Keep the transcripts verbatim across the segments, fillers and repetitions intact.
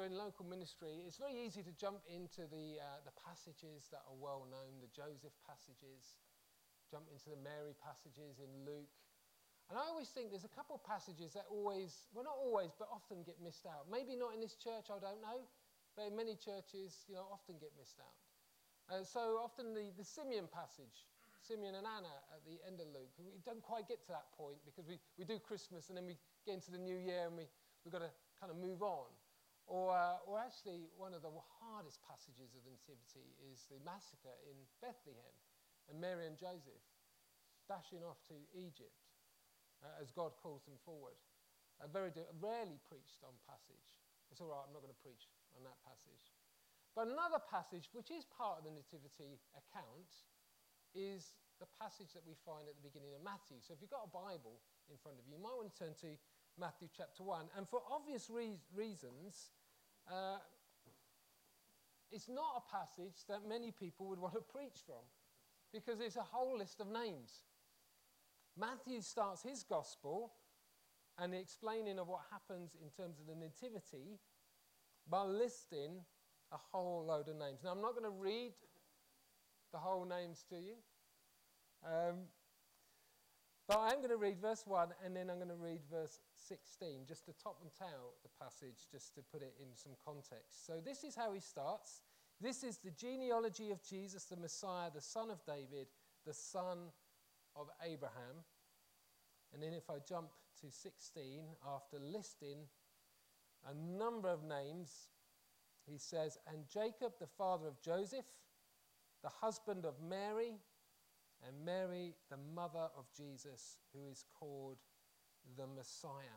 in local ministry, it's very easy to jump into the, uh, the passages that are well known, the Joseph passages, jump into the Mary passages in Luke. And I always think there's a couple of passages that always, well not always, but often get missed out. Maybe not in this church, I don't know, but in many churches, you know, often get missed out. Uh, so often the, the Simeon passage, Simeon and Anna at the end of Luke, we don't quite get to that point because we, we do Christmas and then we get into the new year and we, we've got to kind of move on. Or, uh, or actually, one of the hardest passages of the Nativity is the massacre in Bethlehem and Mary and Joseph dashing off to Egypt uh, as God calls them forward. A very de- rarely preached on passage. It's all right, I'm not going to preach on that passage. But another passage, which is part of the Nativity account, is the passage that we find at the beginning of Matthew. So if you've got a Bible in front of you, you might want to turn to Matthew chapter one. And for obvious re- reasons, uh, it's not a passage that many people would want to preach from because it's a whole list of names. Matthew starts his gospel and the explaining of what happens in terms of the Nativity by listing a whole load of names. Now, I'm not going to read the whole names to you. Um, but I'm going to read verse one and then I'm going to read verse sixteen, just to top and tail the passage, just to put it in some context. So this is how he starts. This is the genealogy of Jesus, the Messiah, the son of David, the son of Abraham. And then if I jump to sixteen, after listing a number of names, he says, and Jacob, the father of Joseph, the husband of Mary, and Mary, the mother of Jesus, who is called the Messiah.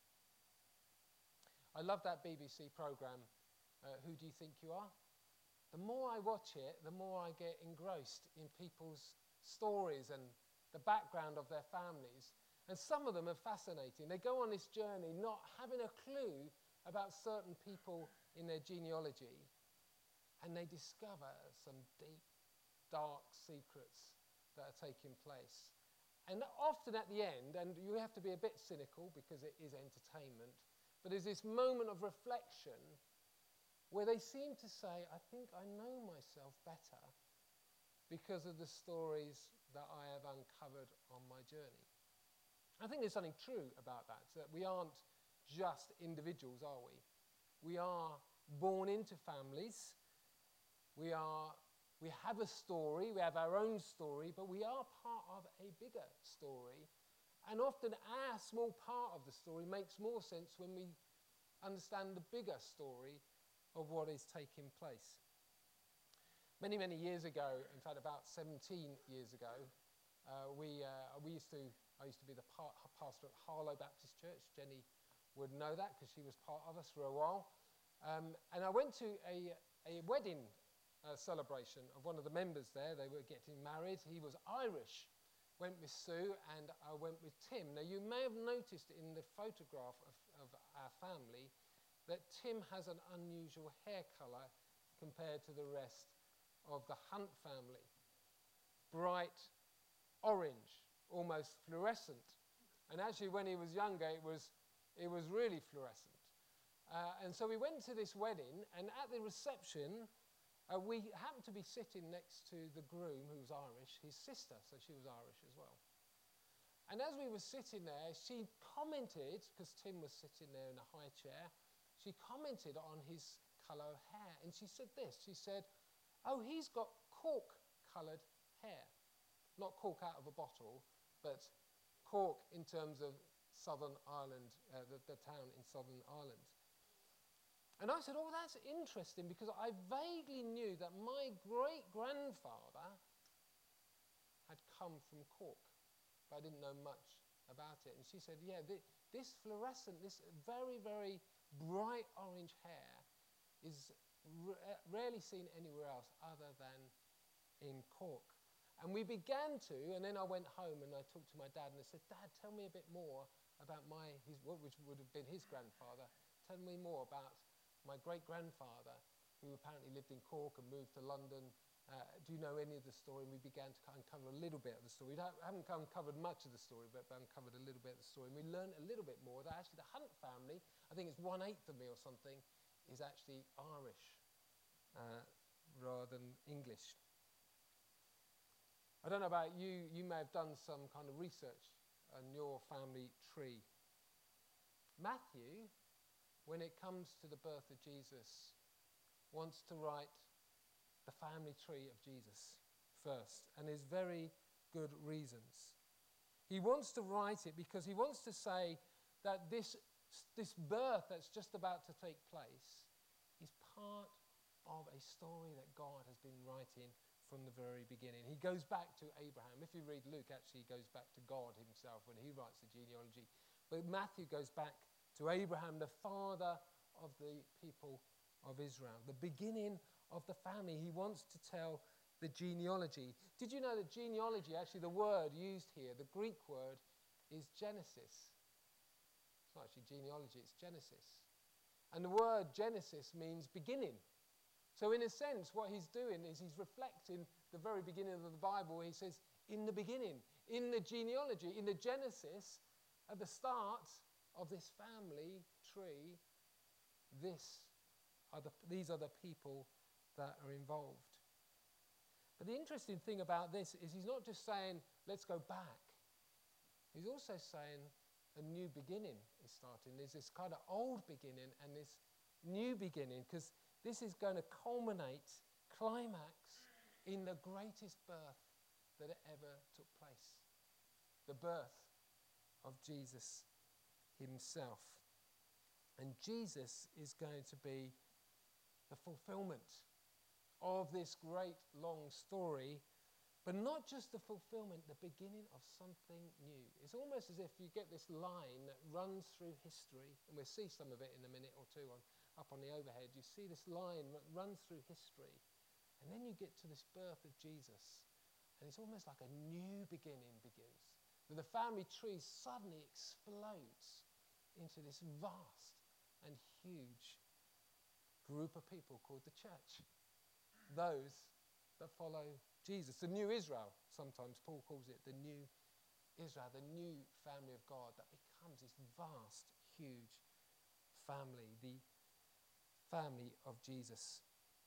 I love that B B C programme, uh, Who Do You Think You Are? The more I watch it, the more I get engrossed in people's stories and the background of their families. And some of them are fascinating. They go on this journey not having a clue about certain people in their genealogy, and they discover some deep, dark secrets that are taking place. And often at the end, and you have to be a bit cynical because it is entertainment, but there's this moment of reflection where they seem to say, I think I know myself better because of the stories that I have uncovered on my journey. I think there's something true about that, so that we aren't just individuals, are we? We are born into families. We are We have a story, we have our own story, but we are part of a bigger story. And often our small part of the story makes more sense when we understand the bigger story of what is taking place. Many, many years ago, in fact about seventeen years ago, uh, we, uh, we used to, I used to be the par- pastor at Harlow Baptist Church. Jenny would know that because she was part of us for a while. Um, and I went to a, a wedding Uh, celebration of one of the members there. They were getting married. He was Irish. Went with Sue and I went with Tim. Now you may have noticed in the photograph of, of our family that Tim has an unusual hair colour compared to the rest of the Hunt family. Bright orange, almost fluorescent. And actually when he was younger it was, it was really fluorescent. Uh, and so we went to this wedding, and at the reception Uh, we happened to be sitting next to the groom, who was Irish, his sister, so she was Irish as well. And as we were sitting there, she commented, because Tim was sitting there in a high chair, she commented on his colour of hair, and she said this, she said, oh, he's got cork-coloured hair. Not cork out of a bottle, but Cork in terms of Southern Ireland, uh, the, the town in Southern Ireland. And I said, oh, that's interesting, because I vaguely knew that my great-grandfather had come from Cork, but I didn't know much about it. And she said, yeah, th this fluorescent, this very, very bright orange hair is rarely seen anywhere else other than in Cork. And we began to, and then I went home and I talked to my dad and I said, Dad, tell me a bit more about my, his, which would have been his grandfather. Tell me more about my great-grandfather, who apparently lived in Cork and moved to London. Uh, do you know any of the story? And we began to uncover a little bit of the story. We haven't uncovered much of the story, but uncovered a little bit of the story. And we learned a little bit more that actually the Hunt family, I think it's one-eighth of me or something, is actually Irish uh, rather than English. I don't know about you, you may have done some kind of research on your family tree. Matthew, when it comes to the birth of Jesus, wants to write the family tree of Jesus first, and there's very good reasons. He wants to write it because he wants to say that this, this birth that's just about to take place is part of a story that God has been writing from the very beginning. He goes back to Abraham. If you read Luke, actually he goes back to God himself when he writes the genealogy. But Matthew goes back to Abraham, the father of the people of Israel, the beginning of the family. He wants to tell the genealogy. Did you know that genealogy, actually the word used here, the Greek word, is Genesis? It's not actually genealogy, it's Genesis. And the word Genesis means beginning. So in a sense, what he's doing is he's reflecting the very beginning of the Bible. He says, in the beginning, in the genealogy, in the Genesis, at the start of this family tree, this are the, these are the people that are involved. But the interesting thing about this is he's not just saying, let's go back. He's also saying a new beginning is starting. There's this kind of old beginning and this new beginning, because this is going to culminate, climax, in the greatest birth that ever took place. The birth of Jesus himself. And Jesus is going to be the fulfillment of this great long story, but not just the fulfillment, the beginning of something new. It's almost as if you get this line that runs through history, and we'll see some of it in a minute or two on, up on the overhead. You see this line that runs through history, and then you get to this birth of Jesus, and it's almost like a new beginning begins. That the family tree suddenly explodes into this vast and huge group of people called the church. Those that follow Jesus. The new Israel, sometimes Paul calls it the new Israel, the new family of God that becomes this vast, huge family, the family of Jesus.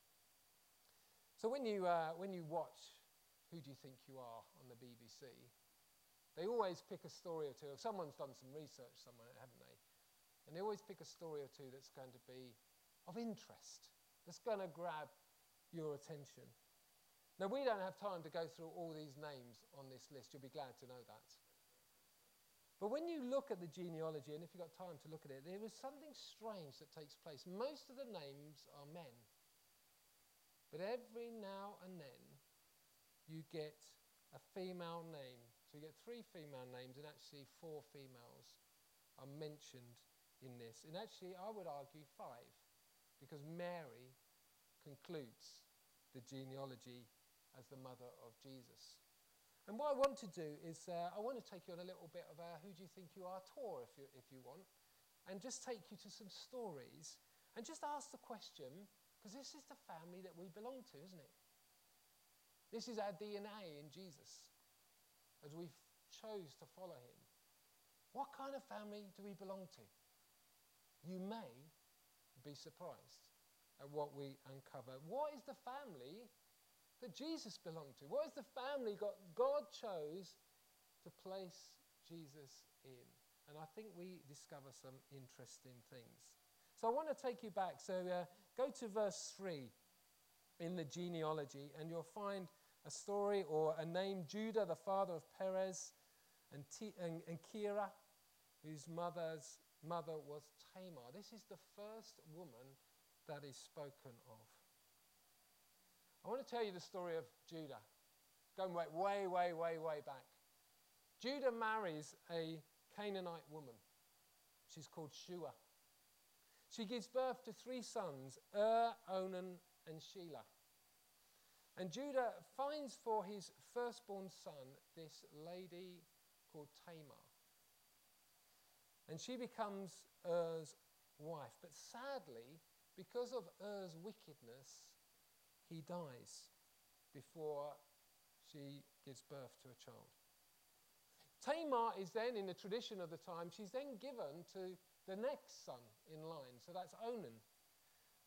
So when you, uh, when you watch Who Do You Think You Are on the B B C, they always pick a story or two. Someone's done some research somewhere, haven't they? And they always pick a story or two that's going to be of interest, that's going to grab your attention. Now, we don't have time to go through all these names on this list. You'll be glad to know that. But when you look at the genealogy, and if you've got time to look at it, there is something strange that takes place. Most of the names are men. But every now and then, you get a female name. So you get three female names, and actually four females are mentioned in this. And actually, I would argue five, because Mary concludes the genealogy as the mother of Jesus. And what I want to do is uh, I want to take you on a little bit of a Who Do You Think You Are tour, if you, if you want, and just take you to some stories and just ask the question, because this is the family that we belong to, isn't it? This is our D N A in Jesus as we chose to follow him. What kind of family do we belong to? You may be surprised at what we uncover. What is the family that Jesus belonged to? What is the family God, God chose to place Jesus in? And I think we discover some interesting things. So I want to take you back. So uh, go to verse three in the genealogy, and you'll find a story or a name, Judah, the father of Perez, and, T- and, and Kira, whose mother's mother was Tamar. This is the first woman that is spoken of. I want to tell you the story of Judah, going way, way, way, way, way back. Judah marries a Canaanite woman. She's called Shua. She gives birth to three sons, Er, Onan, and Shelah. And Judah finds for his firstborn son this lady called Tamar. And she becomes Er's wife. But sadly, because of Er's wickedness, he dies before she gives birth to a child. Tamar is then, in the tradition of the time, she's then given to the next son in line. So that's Onan.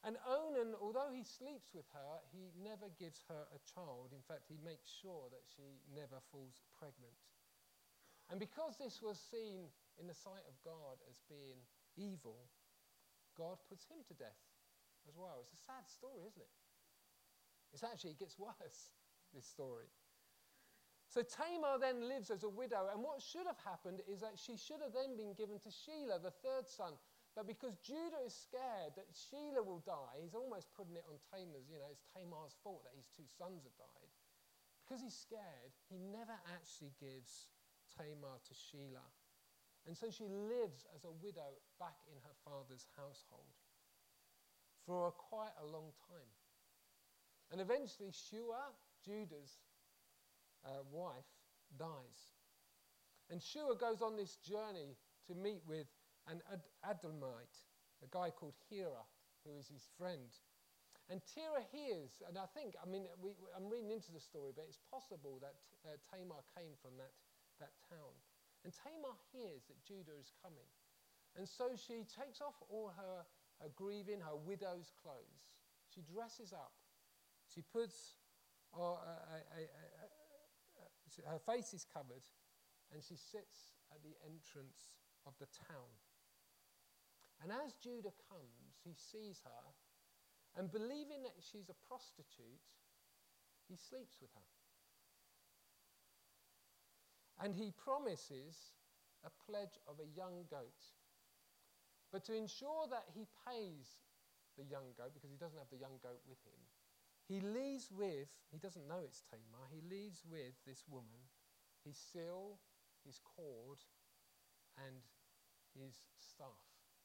And Onan, although he sleeps with her, he never gives her a child. In fact, he makes sure that she never falls pregnant. And because this was seen in the sight of God as being evil, God puts him to death as well. It's a sad story, isn't it? It's actually, it gets worse, this story. So Tamar then lives as a widow, and what should have happened is that she should have then been given to Shelah, the third son. But because Judah is scared that Shelah will die, he's almost putting it on Tamar's, you know, it's Tamar's fault that his two sons have died. Because he's scared, he never actually gives Tamar to Shelah. And so she lives as a widow back in her father's household for a, quite a long time. And eventually Shua, Judah's uh, wife, dies. And Shua goes on this journey to meet with an Ad- Adullamite, a guy called Hira, who is his friend. And Tira hears, and I think, I mean, we, I'm reading into the story, but it's possible that uh, Tamar came from that, that town. And Tamar hears that Judah is coming. And so she takes off all her, her grieving, her widow's clothes. She dresses up. She puts, uh, a, a, a, a, a, her face is covered, and she sits at the entrance of the town. And as Judah comes, he sees her, and believing that she's a prostitute, he sleeps with her. And he promises a pledge of a young goat. But to ensure that he pays the young goat, because he doesn't have the young goat with him, he leaves with, he doesn't know it's Tamar, he leaves with this woman his seal, his cord, and his staff.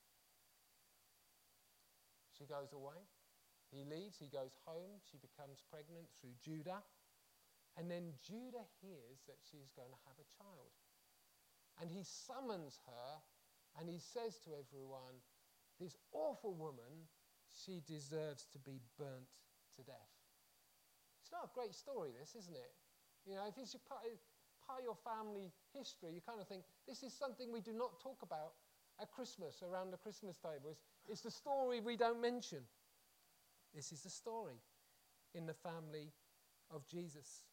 She goes away. He leaves, he goes home, she becomes pregnant through Judah. And then Judah hears that she's going to have a child. And he summons her and he says to everyone, this awful woman, she deserves to be burnt to death. It's not a great story, this, isn't it? You know, if it's part, part of your family history, you kind of think, this is something we do not talk about at Christmas, around the Christmas table. It's, it's the story we don't mention. This is the story in the family of Jesus.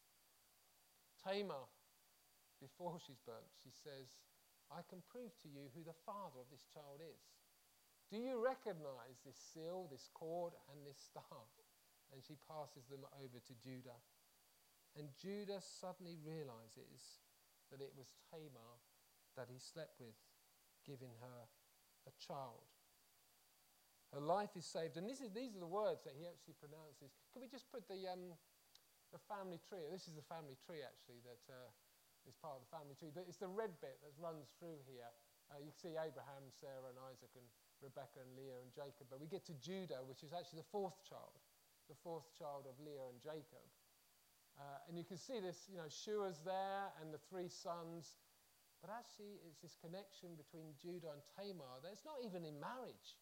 Tamar, before she's burnt, she says, I can prove to you who the father of this child is. Do you recognize this seal, this cord, and this staff? And she passes them over to Judah. And Judah suddenly realizes that it was Tamar that he slept with, giving her a child. Her life is saved. And this is, these are the words that he actually pronounces. Can we just put the, um, the family tree? This is the family tree, actually, that uh, is part of the family tree. It's the red bit that runs through here. Uh, you can see Abraham, Sarah, and Isaac, and Rebecca, and Leah, and Jacob. But we get to Judah, which is actually the fourth child. The fourth child of Leah and Jacob. Uh, and you can see this, you know, Shua's there and the three sons. But actually, it's this connection between Judah and Tamar that it's not even in marriage.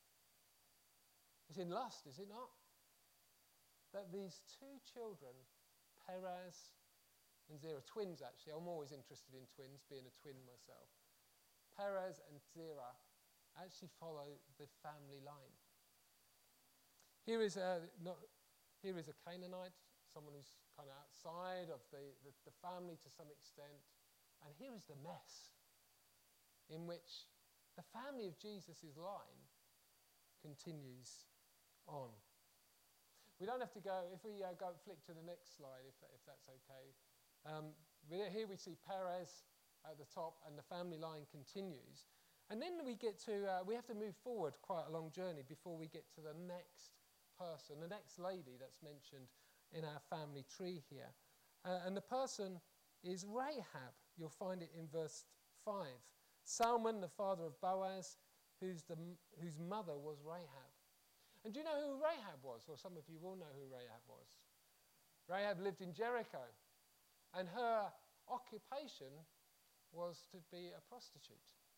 It's in lust, is it not? That these two children, Perez and Zerah, twins actually, I'm always interested in twins, being a twin myself. Perez and Zerah actually follow the family line. Here is a, not, here is a Canaanite, someone who's kind of outside of the, the, the family to some extent. And here is the mess in which the family of Jesus' line continues on. We don't have to go, if we uh, go flick to the next slide, if, if that's okay. Um, here we see Perez at the top and the family line continues. And then we get to, uh, we have to move forward quite a long journey before we get to the next person, the next lady that's mentioned in our family tree here. Uh, and the person is Rahab. You'll find it in verse five. Salmon, the father of Boaz, who's the, whose mother was Rahab. And do you know who Rahab was? Or some of you will know who Rahab was. Rahab lived in Jericho. And her occupation was to be a prostitute.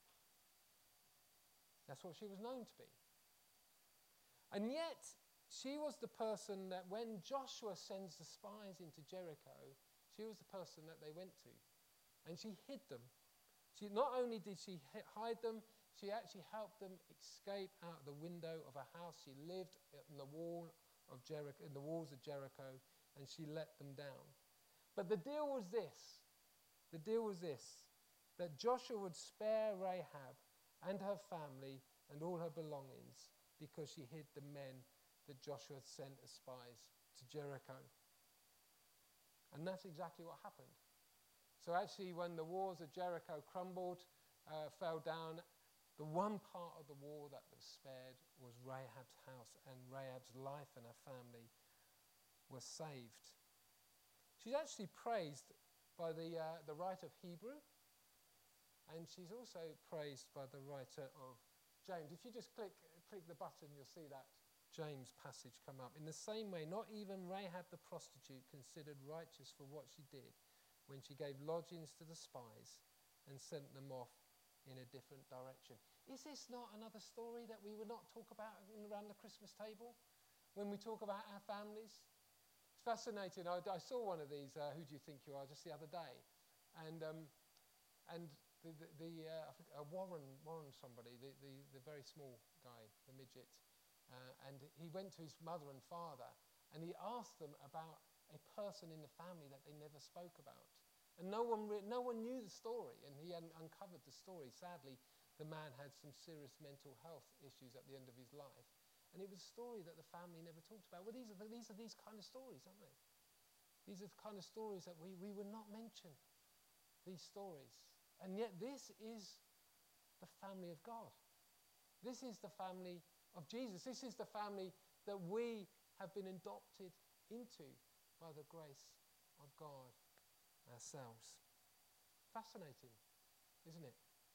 That's what she was known to be. And yet, she was the person that when Joshua sends the spies into Jericho, she was the person that they went to. And she hid them. She, not only did she hide them, She actually helped them escape out the window of a house. She lived in the wall of Jericho, in the walls of Jericho, and she let them down. But the deal was this. The deal was this, that Joshua would spare Rahab and her family and all her belongings because she hid the men that Joshua had sent as spies to Jericho. And that's exactly what happened. So actually, when the walls of Jericho crumbled, uh, fell down, the one part of the wall that was spared was Rahab's house, and Rahab's life and her family were saved. She's actually praised by the, uh, the writer of Hebrew, and she's also praised by the writer of James. If you just click, click the button, you'll see that James passage come up. In the same way, not even Rahab the prostitute considered righteous for what she did when she gave lodgings to the spies and sent them off in a different direction. Is this not another story that we would not talk about around the Christmas table when we talk about our families? It's fascinating. I, I saw one of these, uh, Who Do You Think You Are, just the other day. And um, and the, the, the uh, I think, uh, Warren, Warren somebody, the, the, the very small guy, the midget, uh, and he went to his mother and father, and he asked them about a person in the family that they never spoke about. And no one, re- no one knew the story, and he hadn't uncovered the story. Sadly, the man had some serious mental health issues at the end of his life. And it was a story that the family never talked about. Well, these are, the, these are these kind of stories, aren't they? These are the kind of stories that we, we would not mention, these stories. And yet this is the family of God. This is the family of Jesus. This is the family that we have been adopted into by the grace of God ourselves. Fascinating, isn't it?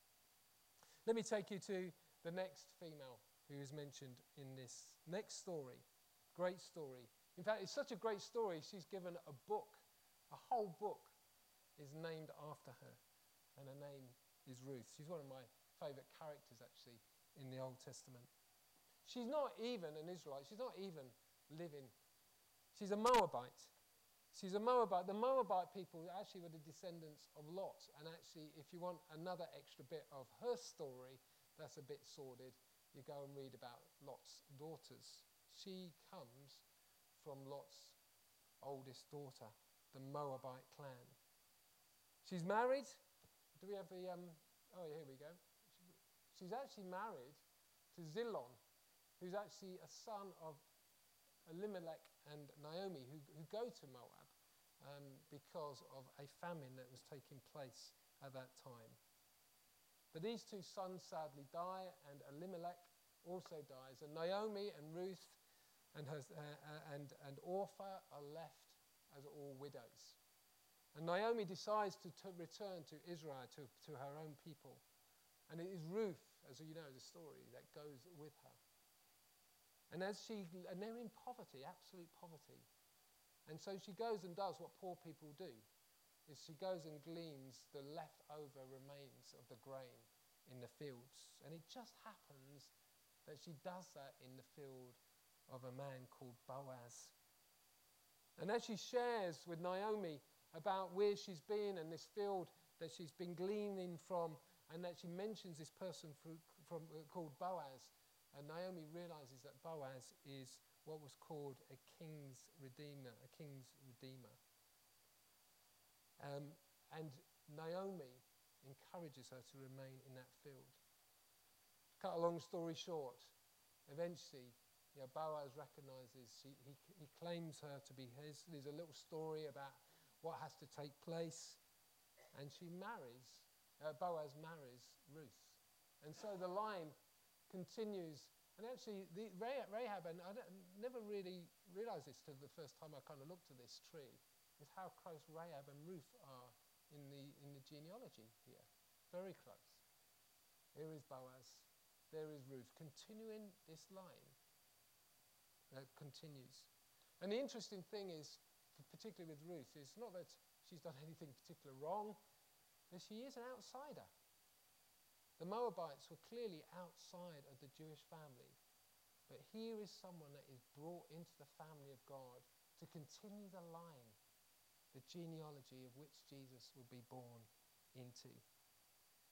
Let me take you to the next female who is mentioned in this next story. Great story. In fact, it's such a great story, she's given a book. A whole book is named after her, and her name is Ruth. She's one of my favourite characters, actually, in the Old Testament. She's not even an Israelite. She's not even living. She's a Moabite. She's a Moabite. The Moabite people actually were the descendants of Lot. And actually, if you want another extra bit of her story that's a bit sordid, you go and read about Lot's daughters. She comes from Lot's oldest daughter, the Moabite clan. She's married. Do we have the... Um, oh, here we go. She's actually married to Zilon, who's actually a son of Elimelech and Naomi, who, who go to Moab um, because of a famine that was taking place at that time. But these two sons sadly die, and Elimelech also dies, and Naomi and Ruth and, her, uh, and, and Orpah are left as all widows. And Naomi decides to, to return to Israel, to, to her own people. And it is Ruth, as you know, the story, that goes with her. And as she, and they're in poverty, absolute poverty. And so she goes and does what poor people do, is she goes and gleans the leftover remains of the grain in the fields. And it just happens that she does that in the field of a man called Boaz. And as she shares with Naomi about where she's been and this field that she's been gleaning from, and that she mentions this person from, from, uh, called Boaz, and Naomi realizes that Boaz is what was called a king's redeemer, a king's redeemer. Um, and Naomi encourages her to remain in that field. Cut a long story short, eventually, you know, Boaz recognizes, she, he, he claims her to be his. There's a little story about what has to take place, and she marries, uh, Boaz marries Ruth. And so the line continues. And actually, the Rahab, and I never really realized this till the first time I kind of looked at this tree, is how close Rahab and Ruth are in the, in the genealogy here. Very close. Here is Boaz. There is Ruth, continuing this line that continues. And the interesting thing is, particularly with Ruth, is not that she's done anything particularly wrong, but she is an outsider. The Moabites were clearly outside of the Jewish family. But here is someone that is brought into the family of God to continue the line, the genealogy of which Jesus will be born into.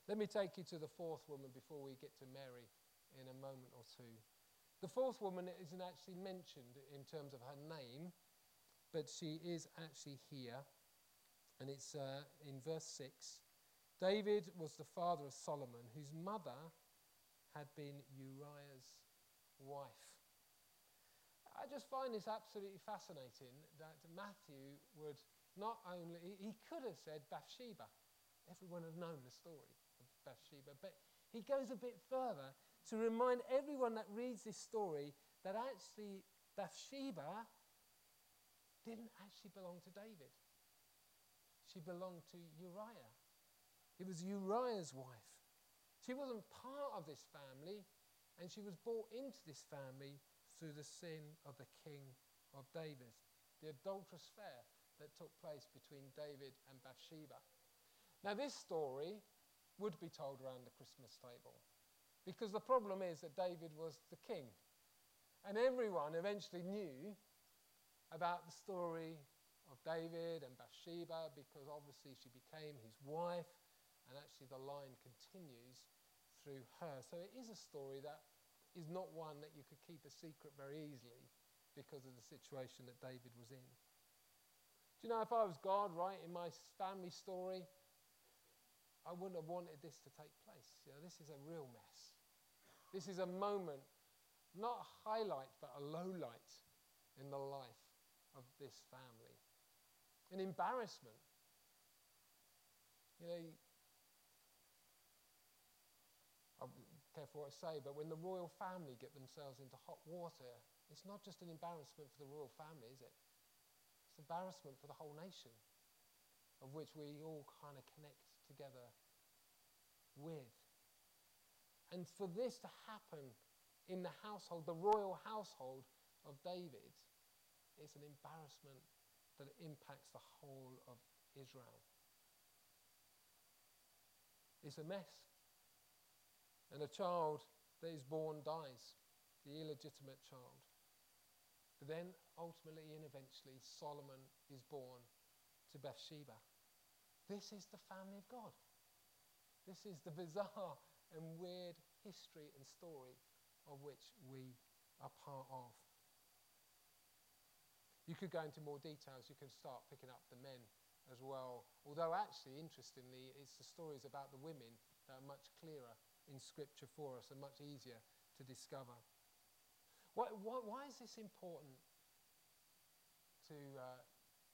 Let me take you to the fourth woman before we get to Mary in a moment or two. The fourth woman isn't actually mentioned in terms of her name, but she is actually here, and it's uh, in verse six. David was the father of Solomon, whose mother had been Uriah's wife. I just find this absolutely fascinating that Matthew would not only, he could have said Bathsheba. Everyone had known the story of Bathsheba, but he goes a bit further to remind everyone that reads this story that actually Bathsheba didn't actually belong to David. She belonged to Uriah. It was Uriah's wife. She wasn't part of this family, and she was brought into this family through the sin of the king of David, the adulterous affair that took place between David and Bathsheba. Now, this story would be told around the Christmas table, because the problem is that David was the king, and everyone eventually knew about the story of David and Bathsheba, because obviously she became his wife, and actually the line continues through her. So it is a story that is not one that you could keep a secret very easily because of the situation that David was in. Do you know, if I was God writing my family story, I wouldn't have wanted this to take place. You know, this is a real mess. This is a moment, not a highlight, but a low light in the life of this family. An embarrassment. You know, I'll be careful what I say, but when the royal family get themselves into hot water, it's not just an embarrassment for the royal family, is it? It's an embarrassment for the whole nation, of which we all kind of connect together with. And for this to happen in the household, the royal household of David, it's an embarrassment that impacts the whole of Israel. It's a mess. And a child that is born dies, the illegitimate child. But then, ultimately and eventually, Solomon is born to Bathsheba. This is the family of God. This is the bizarre and weird history and story of which we are part of. You could go into more details. You can start picking up the men as well. Although actually, interestingly, it's the stories about the women that are much clearer in Scripture for us and much easier to discover. Why, why, why is this important to, uh,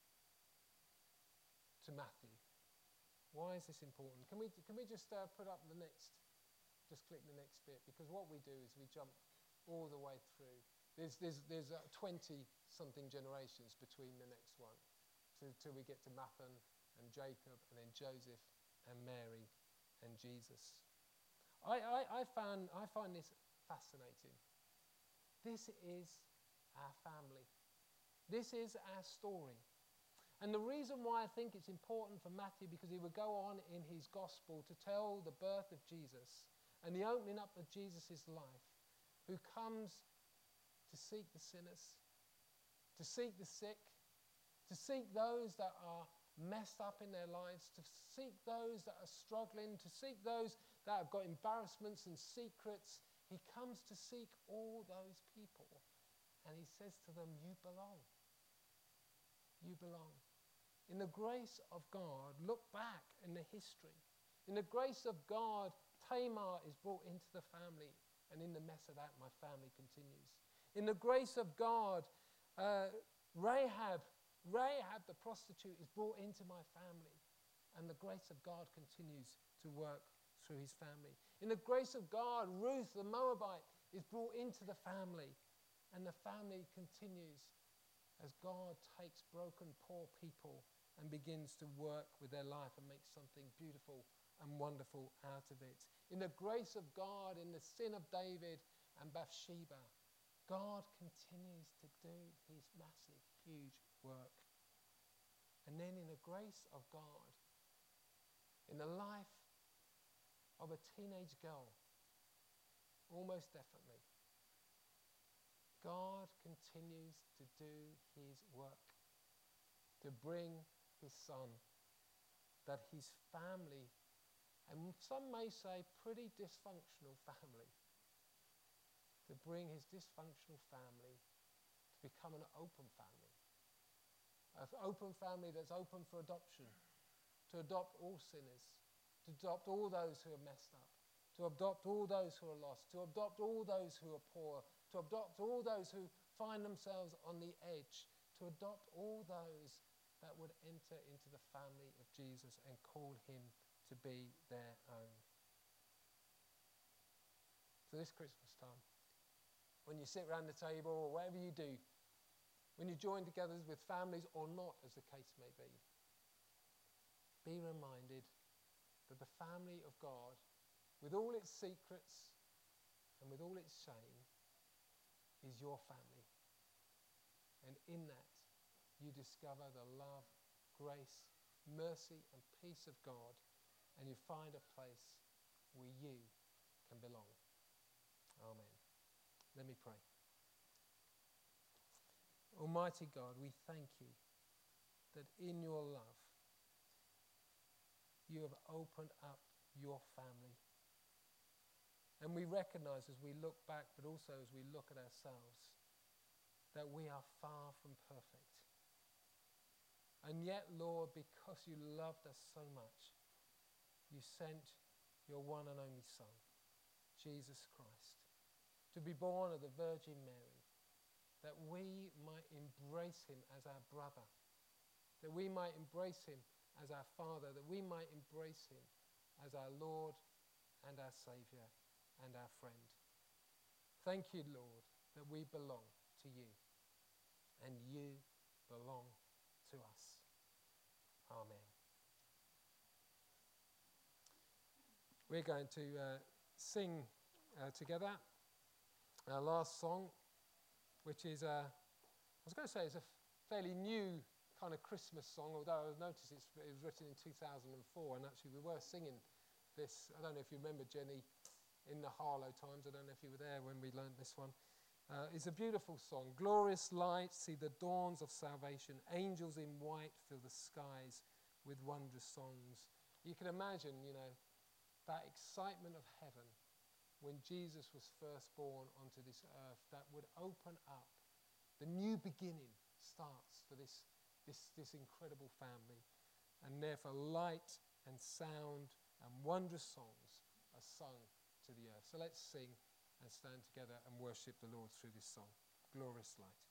to Matthew? Why is this important? Can we, can we just uh, put up the next, just click the next bit? Because what we do is we jump all the way through. There's, there's, there's uh, twenty-something generations between the next one till, till we get to Mathan and Jacob and then Joseph and Mary and Jesus. I, I, I, found, I find this fascinating. This is our family. This is our story. And the reason why I think it's important for Matthew, because he would go on in his gospel to tell the birth of Jesus and the opening up of Jesus' life, who comes to seek the sinners, to seek the sick, to seek those that are messed up in their lives, to seek those that are struggling, to seek those that have got embarrassments and secrets. He comes to seek all those people, and he says to them, you belong. You belong. In the grace of God, look back in the history. In the grace of God, Tamar is brought into the family, and in the mess of that, my family continues. In the grace of God, uh, Rahab, Rahab the prostitute is brought into my family, and the grace of God continues to work through his family. In the grace of God, Ruth the Moabite is brought into the family, and the family continues as God takes broken, poor people and begins to work with their life and make something beautiful and wonderful out of it. In the grace of God, in the sin of David and Bathsheba, God continues to do his massive, huge work. And then in the grace of God, in the life of a teenage girl, almost definitely, God continues to do his work, to bring his son, that his family and some may say pretty dysfunctional family, to bring his dysfunctional family to become an open family. An open family that's open for adoption, to adopt all sinners, to adopt all those who are messed up, to adopt all those who are lost, to adopt all those who are poor, to adopt all those who find themselves on the edge, to adopt all those that would enter into the family of Jesus and call him to be their own. So this Christmas time, when you sit around the table or whatever you do, when you join together with families or not, as the case may be, be reminded that the family of God, with all its secrets and with all its shame, is your family. And in that, you discover the love, grace, mercy, and peace of God, and you find a place where you can belong. Amen. Let me pray. Almighty God, we thank you that in your love, you have opened up your family. And we recognize as we look back, but also as we look at ourselves, that we are far from perfect. And yet, Lord, because you loved us so much, you sent your one and only Son, Jesus Christ, to be born of the Virgin Mary, that we might embrace him as our brother, that we might embrace him as our Father, that we might embrace him as our Lord and our Saviour and our friend. Thank you, Lord, that we belong to you and you belong to us. Amen. We're going to uh, sing uh, together our last song, which is, uh, I was going to say it's a fairly new kind of Christmas song, although I noticed it's, it was written in two thousand four, and actually we were singing this, I don't know if you remember, Jenny, in the Harlow times. I don't know if you were there when we learned this one. Uh, it's a beautiful song. Glorious light, see the dawns of salvation. Angels in white fill the skies with wondrous songs. You can imagine, you know, that excitement of heaven when Jesus was first born onto this earth, that would open up. The new beginning starts for this, this, this incredible family. And therefore light and sound and wondrous songs are sung to the earth. So let's sing and stand together and worship the Lord through this song. Glorious light.